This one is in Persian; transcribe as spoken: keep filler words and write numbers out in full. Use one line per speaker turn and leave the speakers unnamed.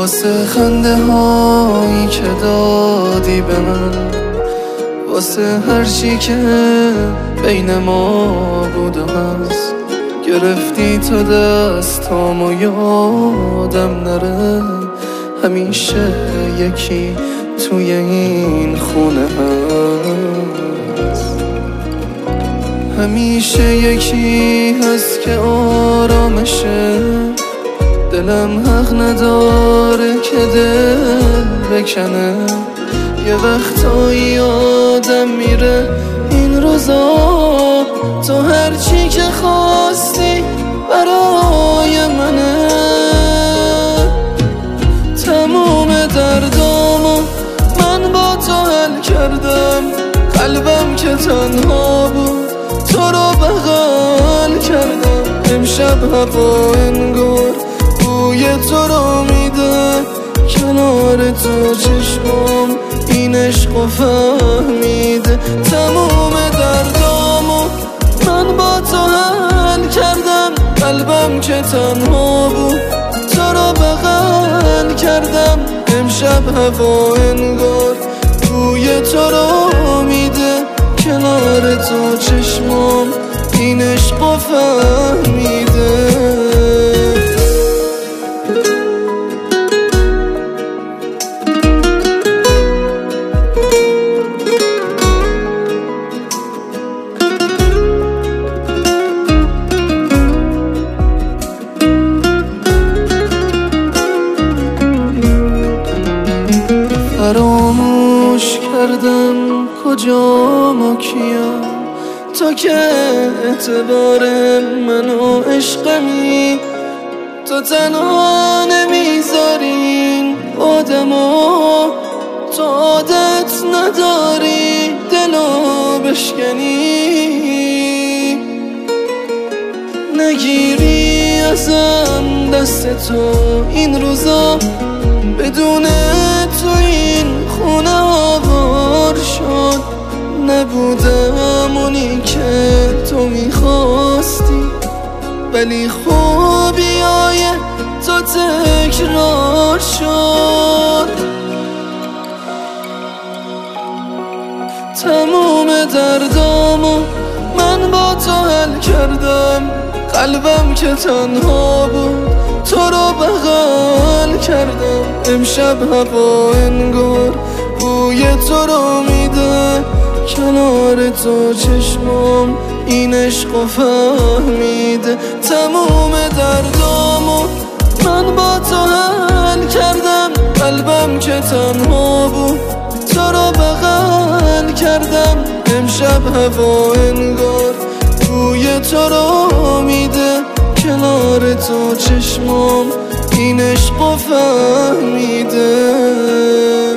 واسه خنده هایی که دادی به من، واسه هرچی که بین ما بود و هست. گرفتی تو دستامو یادم نره، همیشه یکی توی این خونه هست. همیشه یکی هست که آرامشه، دلم حق نداره که دل بکنه. یه وقتایی آدم میره این روزا، تو هرچی که خواستی برای منه. تموم دردامو من با تو حل کردم، قلبم که تنها بود تو رو بغل کردم. امشب هوا انگار بوی تو رو میده، کنار تو چشمام این عشقو فهمیده. تموم دردامو من با تو حل کردم، قلبم که تنها بود تو رو بغل کردم. امشب هوا انگار بوی تو رو میده، کنار تو چشمام این عشقو فهمیده. فراموش کردم کجام و کیم، تو که اعتبار منو عشقمی. تو تنها نمیذارین آدمو، تو عادت نداری دلو بشکنی. نگیری ازم دست تو این روزا، بدون تو این خونه آوار شد. نبودم اونی که تو میخواستی، ولی خوبیای تو تکرار شد. تموم دردامو من با تو حل کردم، قلبم که تنها بود تو رو بغل کردم. امشب هوا انگار بوی تو رو میده، کنار تو چشمام این عشقو فهمیده. تموم دردامو من با تو حل کردم، قلبم که تنها بود تو رو بغل کردم. امشب هوا انگار بوی تو رو میده، کنار تو چشمام این عشقو فهمیده.